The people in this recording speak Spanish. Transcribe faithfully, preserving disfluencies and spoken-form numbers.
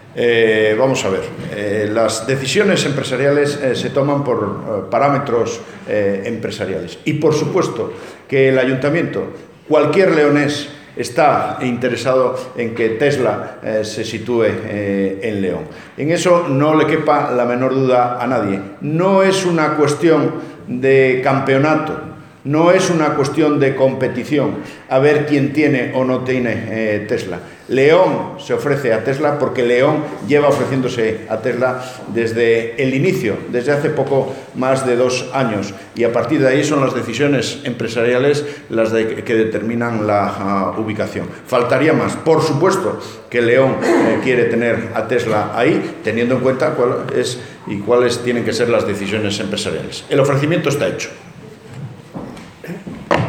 Eh, vamos a ver, eh, las decisiones empresariales eh, se toman por eh, parámetros eh, empresariales y por supuesto que el ayuntamiento, cualquier leonés, está interesado en que Tesla eh, se sitúe eh, en León. En eso no le quepa la menor duda a nadie. No es una cuestión de campeonato, no es una cuestión de competición, a ver quién tiene o no tiene eh, Tesla. León se ofrece a Tesla porque León lleva ofreciéndose a Tesla desde el inicio, desde hace poco más de dos años. Y a partir de ahí son las decisiones empresariales las de, que determinan la uh, ubicación. Faltaría más. Por supuesto que León eh, quiere tener a Tesla ahí, teniendo en cuenta cuál es y cuáles tienen que ser las decisiones empresariales. El ofrecimiento está hecho.